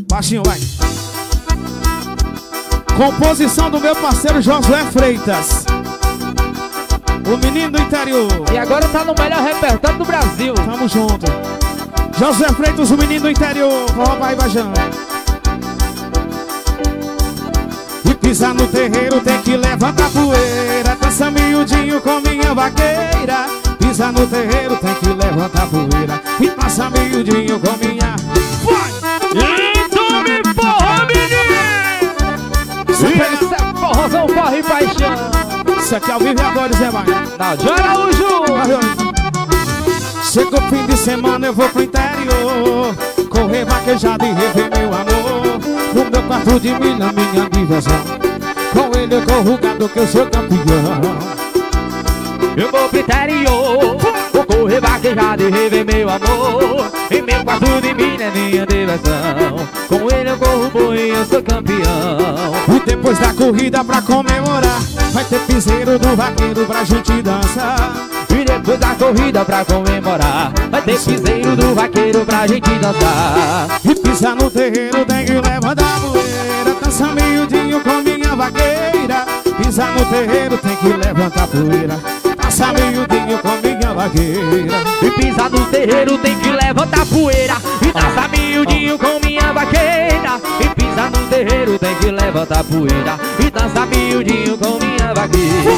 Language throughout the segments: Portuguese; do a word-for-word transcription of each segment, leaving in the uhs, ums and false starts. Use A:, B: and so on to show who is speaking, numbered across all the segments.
A: Baixinho, vai. Composição do meu parceiro Josué Freitas, o menino do interior.
B: E agora tá no melhor repertório do Brasil.
A: Tamo junto. Josué Freitas, o menino do interior. Forró Paraibajão. E pisar no terreiro tem que levantar poeira. Dança miudinho com minha vaqueira. Pisar no terreiro tem que levantar poeira. E dança miudinho com minha... Vai!
B: Então me porra, menino! Isso é porrozão, porra e paixão.
A: Isso aqui é ao vivo e agora, Zé Vai.
B: Náudio Araújo!
A: Chega o fim de semana, eu vou pro interior, correr vaquejado e rever meu amor. No meu quarto de milha, minha diversão. Com ele eu corro gado que eu sou campeão.
B: Eu vou pro interior, vou correr vaquejado e rever meu amor. Em meu quarto de milha é minha diversão. Com ele eu corro boi e eu sou campeão.
A: E depois da corrida pra comemorar, vai ter piseiro do vaqueiro pra gente dançar.
B: E depois da corrida pra comemorar, vai ter piseiro do vaqueiro pra gente dançar.
A: E pisar no terreiro tem que levantar poeira. Dança miudinho com minha vaqueira. Pisar no terreiro tem que levantar poeira. Dança miudinho com minha vaqueira.
B: E pisar no terreiro tem que levantar poeira. E dança miudinho com minha vaqueira. E pisar no terreiro tem que levantar poeira. E dança miudinho com minha vaqueira.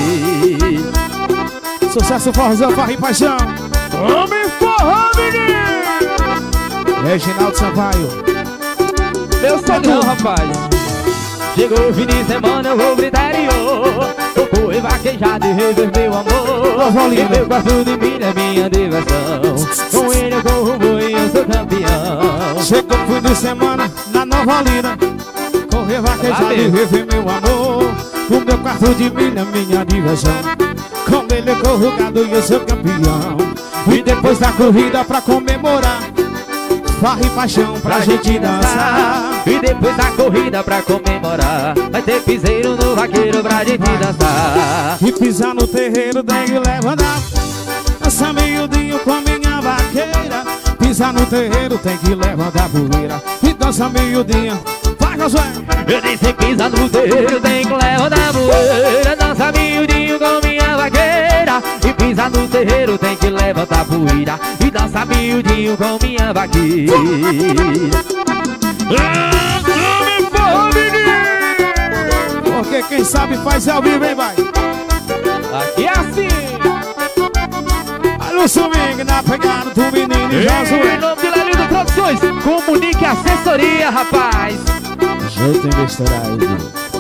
A: Sucesso, forrozão, farra e paixão.
B: Homem forró, menino!
A: Reginaldo Sampaio.
B: Meu sonho, rapaz. Chegou o fim de semana, eu vou pro interior. Eu correr vaquejado e rever meu amor. E meu quarto de milha é minha diversão. Com ele eu corro boi e eu sou campeão.
A: Chegou o fim de semana na Nova Olinda, correr vaquejado e rever meu amor. O meu quarto de milha é minha diversão. Com ele eu corro gado e eu sou campeão. E depois da corrida pra comemorar, farra e paixão pra, pra gente dançar.
B: E depois da corrida pra comemorar, vai ter piseiro no vaqueiro pra gente vai dançar.
A: E pisar no terreiro tem que levantar. Dança miudinho com minha vaqueira. Pisar no terreiro tem que levantar poeira. E dança miudinha. Vai, Josué!
B: Eu disse pisar no terreiro tem que levantar poeira. Dança miudinho com minha vaqueira. E pisar no terreiro tem que levantar poeira. E dança miudinho com minha vaqueira.
A: Porque quem sabe faz ao vivo, hein, vai?
B: Aqui é assim.
A: Olha o swing na pegada do menino e Josué.
B: Em nome de Lelindo Produções, comunique a assessoria, rapaz.
A: Jeito investirado.